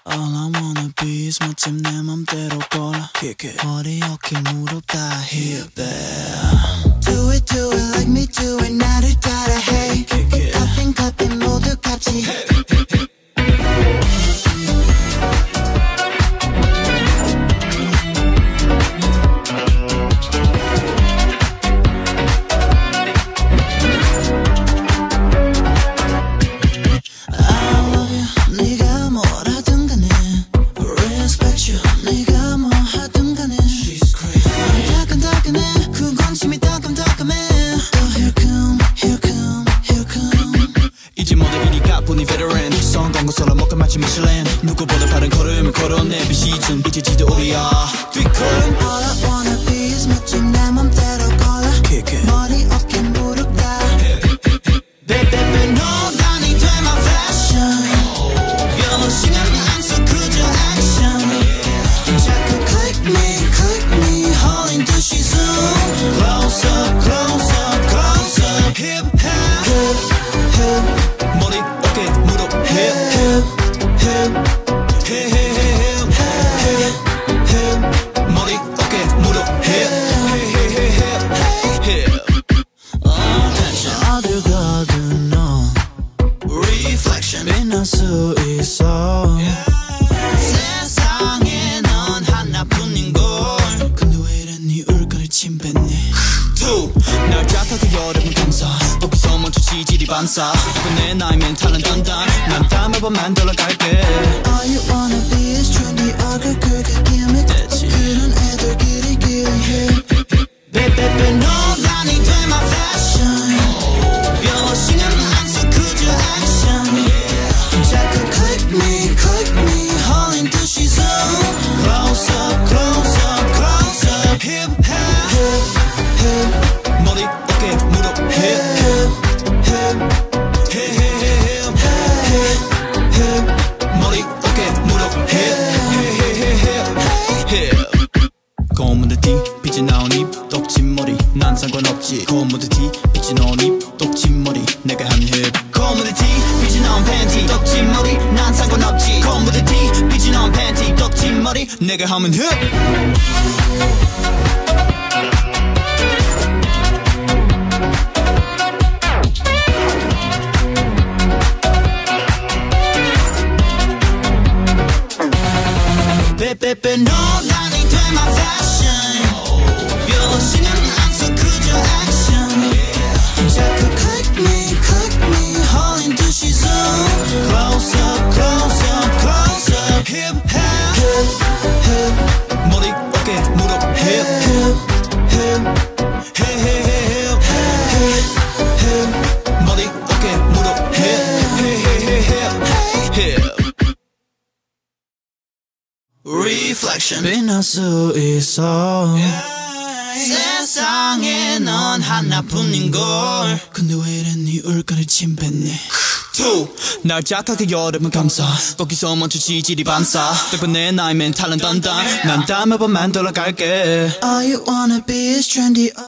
All I wanna be is 멋짐 내 맘대로 골라 머리 어깨 무릎 다 힙해 Do it like me do it 나를 따라해 Clapping 모두 같이 성공고서로 먹고 마치 미슐랭 누구보다 빠른 걸음을 걸어내 비시즌 이제지도 우리야 뒷걸음 All I wanna be is 멋진 내 맘대로 골라 머리 어깨 무릎 다 Baby 너가 네 돼 my fashion 변호시간 안 써 그저 action 자꾸 click me 홀린 듯이 zoom Close up close up close up hip hop 머리 어깨 무릎 머리 어깨 무릎 어딜 가든 넌 Reflection 빛날 수 있어 세상에 넌 하나뿐인걸 근데 왜 이래 네 얼굴에 침 뱉니 날 얕아도 여름은 감사 거기서 멈춰 지질이 반사 내 나이 멘탈은 단단 난 다음에 번 만들어 갈게 All you wanna be is trendy 얼굴 긁게 기믹 그런 애들끼리 해 Baby 너가 네 돼 my fashion 변호시간 안 써 그저 action 자꾸 click me 홀린 듯이 zoom Close up close up close up hip hop 머리 어깨 무릎 머리 어깨 무릎 검은데 티 빛이 나온 입 떡진 머리 난 상관없지 검은데 티 빛이 나온 입 떡진 머리 내가 한 힙 검은데 티 빛이 나온 팬티 떡진 머리 난 상관없지 검은데 티 빛이 나온 팬티 떡진 머리 내가 하면 힙 Baby 너가 네 돼 my fashion 변호시간 안 써 그저 action 자꾸 click me 홀린 듯이 zoom Close up close up close up hip hop 머리 어깨 무릎 머리 어깨 무릎 Reflection 빛날 수 있어 세상에 넌 하나뿐인걸 근데 왜 이래 네 얼굴에 침 뱉니 날 얕아도 여름은 감사 거기서 멈춰 지질이 반사 백번 내 나이 멘탈은 단단 난 다음에 번 만들어 갈게 All you wanna be is trendy